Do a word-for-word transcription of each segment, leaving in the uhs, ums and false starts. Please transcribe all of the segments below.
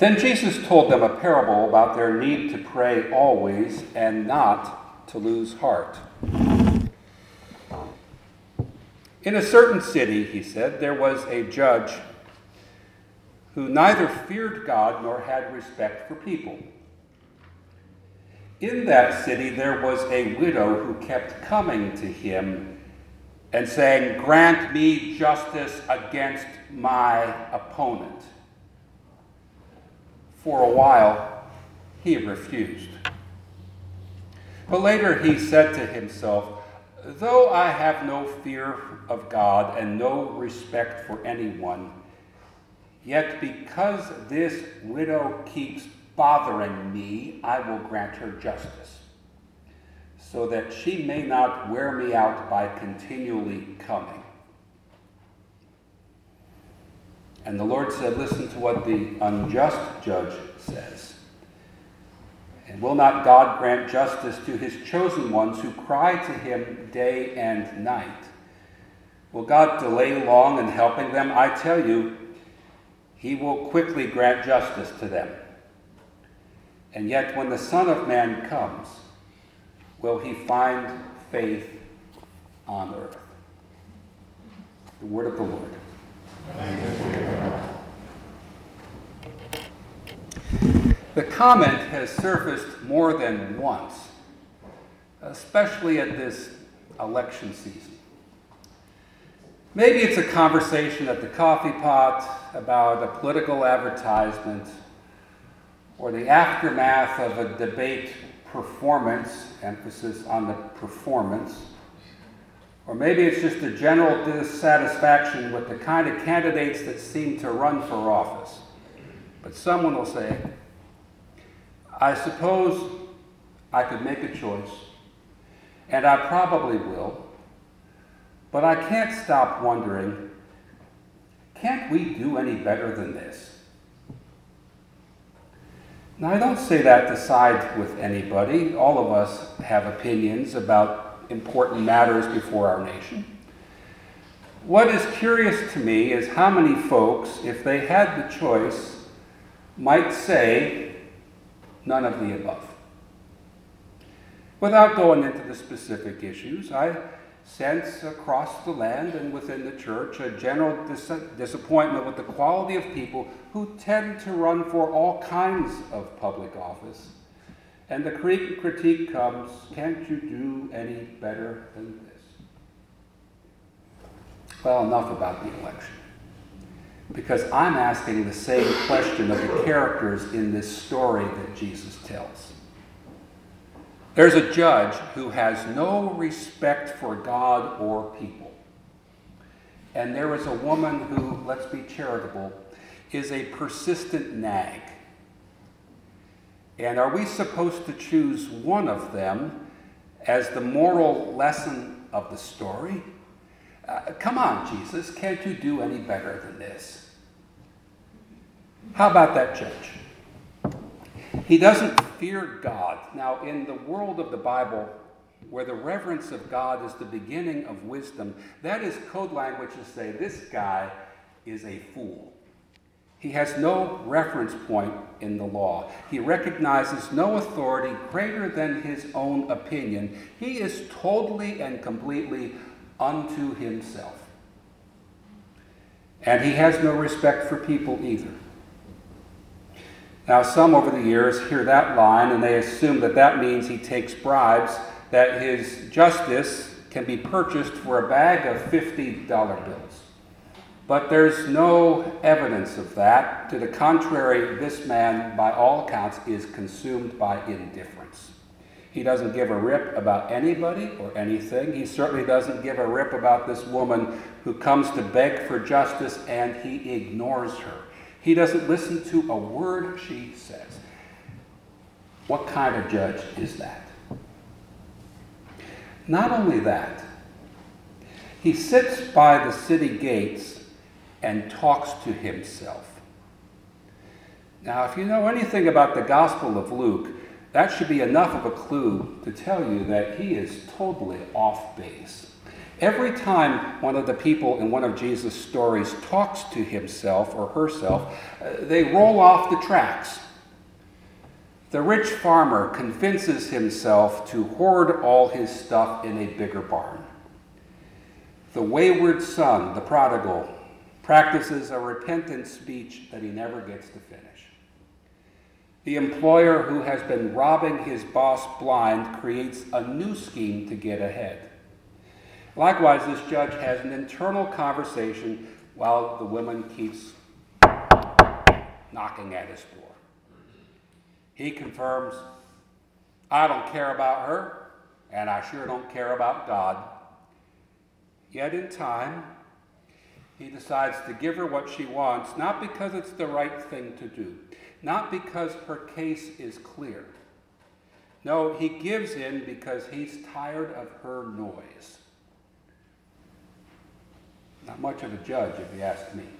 Then Jesus told them a parable about their need to pray always and not to lose heart. In a certain city, he said, there was a judge who neither feared God nor had respect for people. In that city there was a widow who kept coming to him and saying, "Grant me justice against my opponent." For a while, he refused. But later he said to himself, "Though I have no fear of God and no respect for anyone, yet because this widow keeps bothering me, I will grant her justice, so that she may not wear me out by continually coming." And the Lord said, "Listen to what the unjust judge says. And will not God grant justice to his chosen ones who cry to him day and night? Will God delay long in helping them? I tell you, he will quickly grant justice to them. And yet when the Son of Man comes, will he find faith on earth?" The word of the Lord. The comment has surfaced more than once, especially at this election season. Maybe it's a conversation at the coffee pot about a political advertisement, or the aftermath of a debate performance, emphasis on the performance. Or maybe it's just a general dissatisfaction with the kind of candidates that seem to run for office. But someone will say, "I suppose I could make a choice, and I probably will, but I can't stop wondering, can't we do any better than this?" Now, I don't say that to side with anybody. All of us have opinions about important matters before our nation. What is curious to me is how many folks, if they had the choice, might say none of the above. Without going into the specific issues, I sense across the land and within the church a general dis- disappointment with the quality of people who tend to run for all kinds of public office. And the critique comes, "Can't you do any better than this?" Well, enough about the election. Because I'm asking the same question of the characters in this story that Jesus tells. There's a judge who has no respect for God or people. And there is a woman who, let's be charitable, is a persistent nag. And are we supposed to choose one of them as the moral lesson of the story? Uh, come on, Jesus, can't you do any better than this? How about that judge? He doesn't fear God. Now, in the world of the Bible, where the reverence of God is the beginning of wisdom, that is code language to say this guy is a fool. He has no reference point in the law. He recognizes no authority greater than his own opinion. He is totally and completely unto himself. And he has no respect for people either. Now, some over the years hear that line and they assume that that means he takes bribes, that his justice can be purchased for a bag of fifty dollar bills. But there's no evidence of that. To the contrary, this man, by all accounts, is consumed by indifference. He doesn't give a rip about anybody or anything. He certainly doesn't give a rip about this woman who comes to beg for justice, and he ignores her. He doesn't listen to a word she says. What kind of judge is that? Not only that, he sits by the city gates and talks to himself. Now, if you know anything about the Gospel of Luke, that should be enough of a clue to tell you that he is totally off base. Every time one of the people in one of Jesus' stories talks to himself or herself, uh, they roll off the tracks. The rich farmer convinces himself to hoard all his stuff in a bigger barn. The wayward son, the prodigal, practices a repentant speech that he never gets to finish. The employer who has been robbing his boss blind creates a new scheme to get ahead. Likewise, this judge has an internal conversation while the woman keeps knocking at his door. He confirms, I don't care about her, and I sure don't care about God. Yet in time, he decides to give her what she wants, not because it's the right thing to do, not because her case is clear. No, he gives in because he's tired of her noise. Not much of a judge, if you ask me.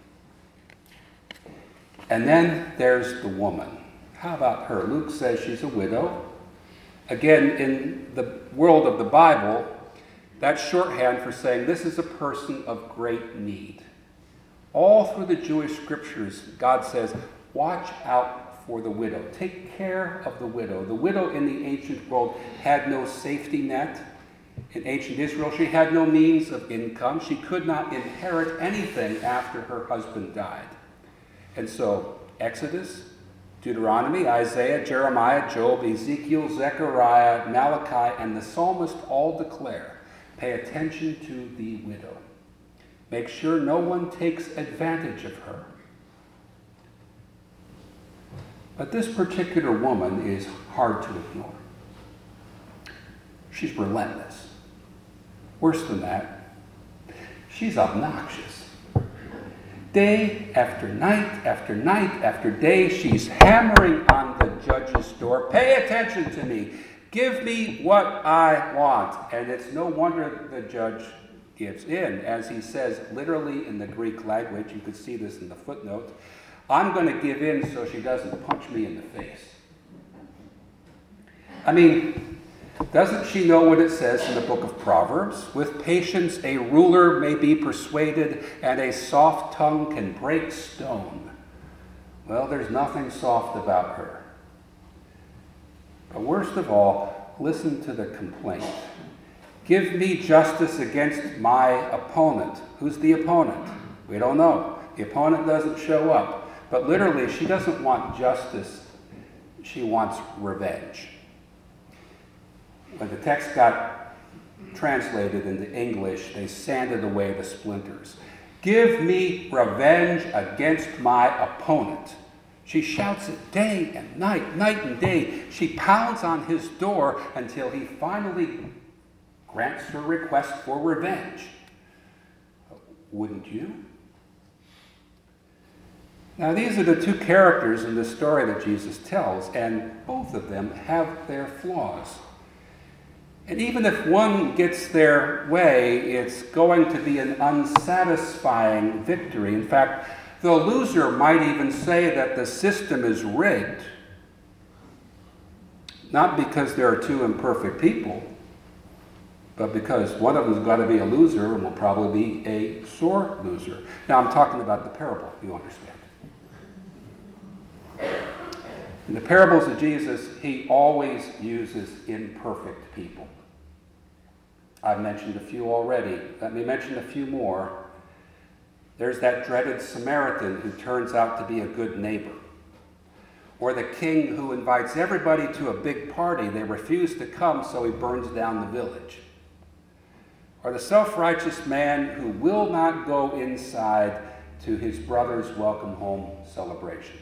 And then there's the woman. How about her? Luke says she's a widow. Again, in the world of the Bible, that's shorthand for saying this is a person of great need. All through the Jewish scriptures, God says, watch out for the widow. Take care of the widow. The widow in the ancient world had no safety net. In ancient Israel, she had no means of income. She could not inherit anything after her husband died. And so, Exodus, Deuteronomy, Isaiah, Jeremiah, Job, Ezekiel, Zechariah, Malachi, and the psalmist all declare, pay attention to the widow. Make sure no one takes advantage of her. But this particular woman is hard to ignore. She's relentless. Worse than that, she's obnoxious. Day after night after night after day, she's hammering on the judge's door. Pay attention to me. Give me what I want. And it's no wonder the judge gives in. As he says, literally in the Greek language, you could see this in the footnote, I'm going to give in so she doesn't punch me in the face. I mean, doesn't she know what it says in the book of Proverbs? With patience a ruler may be persuaded, and a soft tongue can break stone. Well, there's nothing soft about her. But worst of all, listen to the complaint. Give me justice against my opponent. Who's the opponent? We don't know. The opponent doesn't show up. But literally, she doesn't want justice. She wants revenge. When the text got translated into English, they sanded away the splinters. Give me revenge against my opponent. She shouts it day and night, night and day. She pounds on his door until he finally grants her request for revenge. Wouldn't you? Now, these are the two characters in the story that Jesus tells, and both of them have their flaws. And even if one gets their way, it's going to be an unsatisfying victory. In fact, the loser might even say that the system is rigged, not because there are two imperfect people, but because one of them's got to be a loser and will probably be a sore loser. Now, I'm talking about the parable, you understand. In the parables of Jesus, he always uses imperfect people. I've mentioned a few already. Let me mention a few more. There's that dreaded Samaritan who turns out to be a good neighbor. Or the king who invites everybody to a big party. They refuse to come, so he burns down the village. Or the self-righteous man who will not go inside to his brother's welcome home celebration.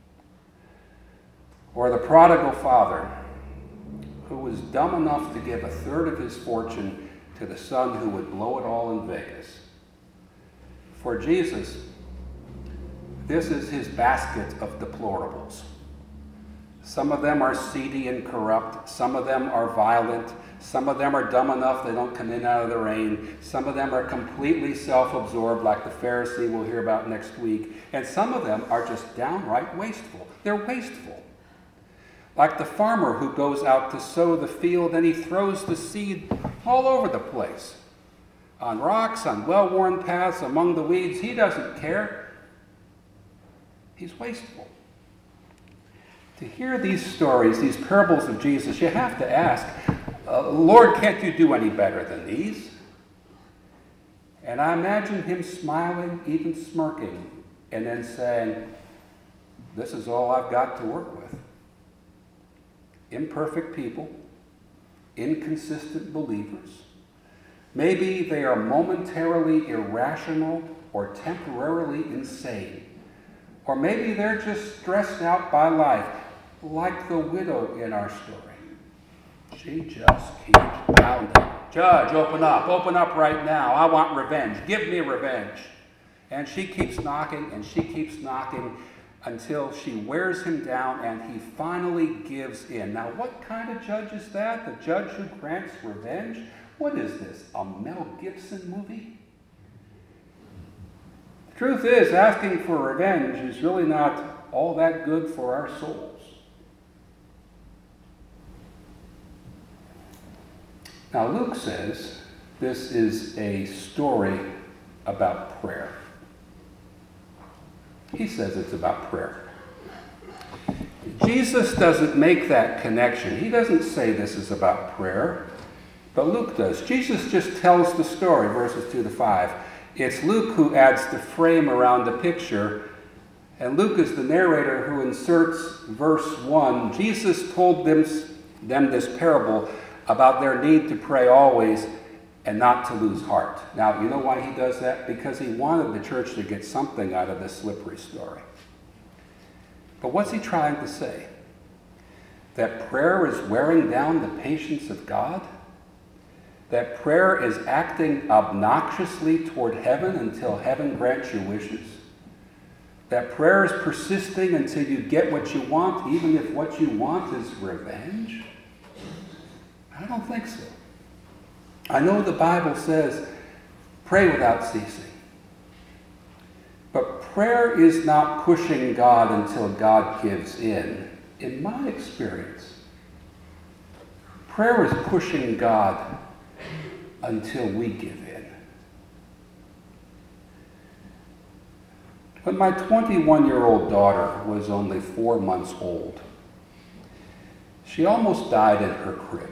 Or the prodigal father who was dumb enough to give a third of his fortune to the son who would blow it all in Vegas. For Jesus, this is his basket of deplorables. Some of them are seedy and corrupt. Some of them are violent. Some of them are dumb enough they don't come in out of the rain. Some of them are completely self-absorbed, like the Pharisee we'll hear about next week. And some of them are just downright wasteful. They're wasteful. Like the farmer who goes out to sow the field and he throws the seed all over the place. on rocks, on well-worn paths, among the weeds. He doesn't care. He's wasteful. To hear these stories, these parables of Jesus, you have to ask, uh, Lord, can't you do any better than these? And I imagine him smiling, even smirking, and then saying, this is all I've got to work with. Imperfect people, inconsistent believers. Maybe they are momentarily irrational or temporarily insane. Or maybe they're just stressed out by life, like the widow in our story. She just keeps pounding. Judge, open up. Open up right now. I want revenge. Give me revenge. And she keeps knocking and she keeps knocking until she wears him down and he finally gives in. Now, what kind of judge is that? The judge who grants revenge? What is this, a Mel Gibson movie? The truth is, asking for revenge is really not all that good for our souls. Now, Luke says this is a story about prayer. He says it's about prayer. Jesus doesn't make that connection. He doesn't say this is about prayer, but Luke does. Jesus just tells the story, verses two to five. It's Luke who adds the frame around the picture, and Luke is the narrator who inserts verse one. Jesus told them, them this parable about their need to pray always and not to lose heart. Now, you know why he does that? Because he wanted the church to get something out of this slippery story. But what's he trying to say? That prayer is wearing down the patience of God? That prayer is acting obnoxiously toward heaven until heaven grants your wishes? That prayer is persisting until you get what you want, even if what you want is revenge? I don't think so. I know the Bible says, pray without ceasing. But prayer is not pushing God until God gives in, in my experience. Prayer is pushing God until we give in. When my twenty-one-year-old daughter was only four months old, she almost died in her crib.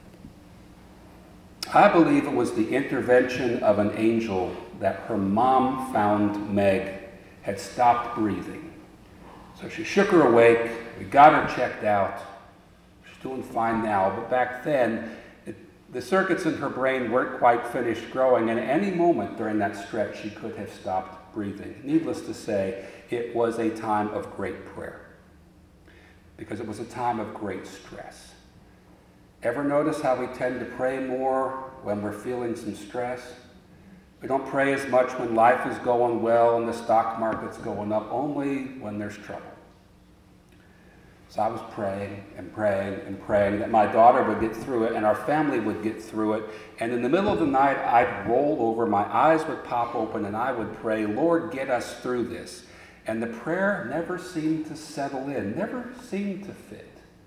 I believe it was the intervention of an angel that her mom found Meg had stopped breathing. So she shook her awake, we got her checked out. She's doing fine now, but back then, it, the circuits in her brain weren't quite finished growing, and at any moment during that stretch, she could have stopped breathing. Needless to say, it was a time of great prayer, because it was a time of great stress. Ever notice how we tend to pray more when we're feeling some stress? We don't pray as much when life is going well and the stock market's going up, only when there's trouble. So I was praying and praying and praying that my daughter would get through it and our family would get through it. And in the middle of the night, I'd roll over, my eyes would pop open, and I would pray, Lord, get us through this. And the prayer never seemed to settle in, never seemed to fit.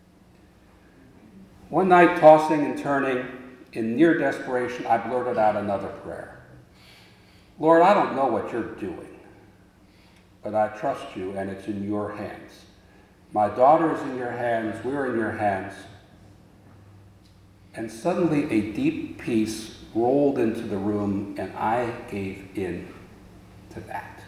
One night, tossing and turning, in near desperation, I blurted out another prayer. Lord, I don't know what you're doing, but I trust you, and it's in your hands. My daughter is in your hands, we're in your hands. And suddenly a deep peace rolled into the room, and I gave in to that.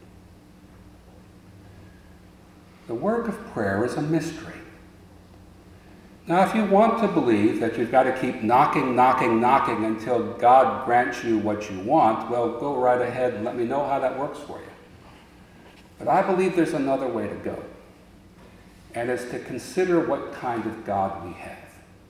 The work of prayer is a mystery. Now, if you want to believe that you've got to keep knocking, knocking, knocking until God grants you what you want, well, go right ahead and let me know how that works for you. But I believe there's another way to go, and it's to consider what kind of God we have.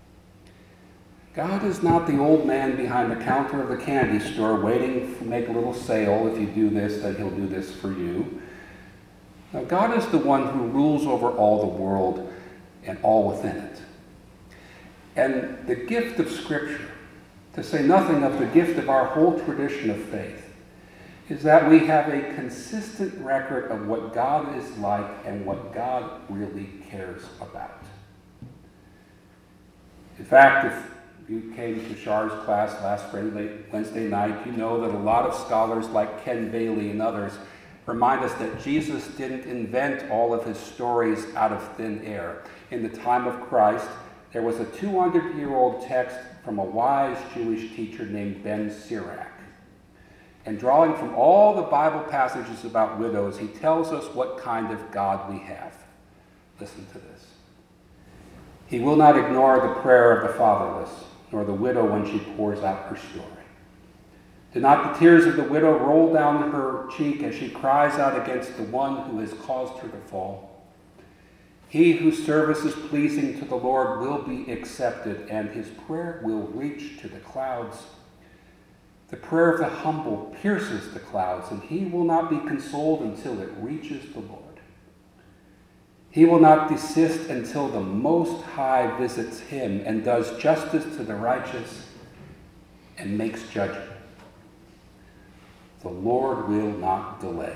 God is not the old man behind the counter of the candy store waiting to make a little sale. If you do this, then he'll do this for you. Now, God is the one who rules over all the world and all within it. And the gift of Scripture, to say nothing of the gift of our whole tradition of faith, is that we have a consistent record of what God is like and what God really cares about. In fact, if you came to Char's class last Wednesday night, you know that a lot of scholars like Ken Bailey and others remind us that Jesus didn't invent all of his stories out of thin air. In the time of Christ, there was a two hundred year old text from a wise Jewish teacher named Ben Sirach. And drawing from all the Bible passages about widows, he tells us what kind of God we have. Listen to this. He will not ignore the prayer of the fatherless, nor the widow when she pours out her story. Do not the tears of the widow roll down her cheek as she cries out against the one who has caused her to fall? He whose service is pleasing to the Lord will be accepted, and his prayer will reach to the clouds. The prayer of the humble pierces the clouds, and he will not be consoled until it reaches the Lord. He will not desist until the Most High visits him and does justice to the righteous and makes judgment. The Lord will not delay.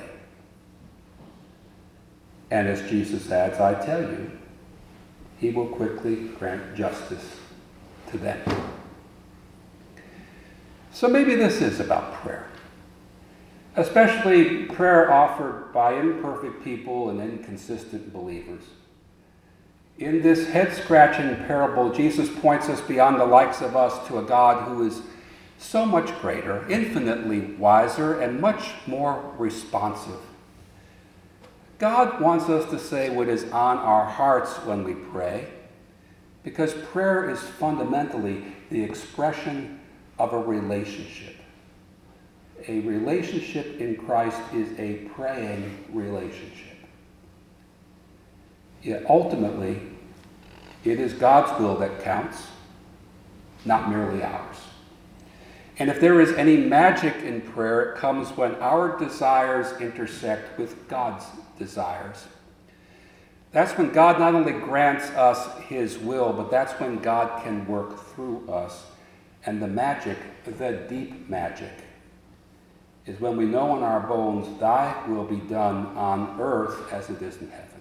And as Jesus adds, I tell you, he will quickly grant justice to them. So maybe this is about prayer, especially prayer offered by imperfect people and inconsistent believers. In this head-scratching parable, Jesus points us beyond the likes of us to a God who is so much greater, infinitely wiser, and much more responsive. God wants us to say what is on our hearts when we pray, because prayer is fundamentally the expression of a relationship. A relationship in Christ is a praying relationship. Yet ultimately, it is God's will that counts, not merely ours. And if there is any magic in prayer, it comes when our desires intersect with God's desires. That's when God not only grants us his will, but that's when God can work through us. And the magic, the deep magic, is when we know in our bones, thy will be done on earth as it is in heaven.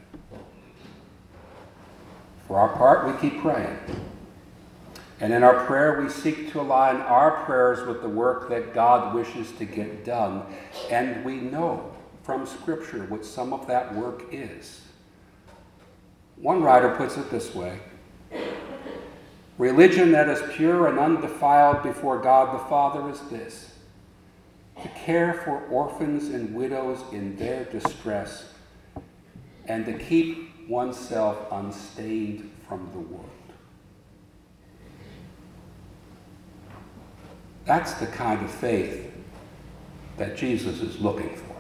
For our part, we keep praying. And in our prayer, we seek to align our prayers with the work that God wishes to get done. And we know from Scripture what some of that work is. One writer puts it this way: religion that is pure and undefiled before God the Father is this: to care for orphans and widows in their distress, and to keep oneself unstained from the world. That's the kind of faith that Jesus is looking for.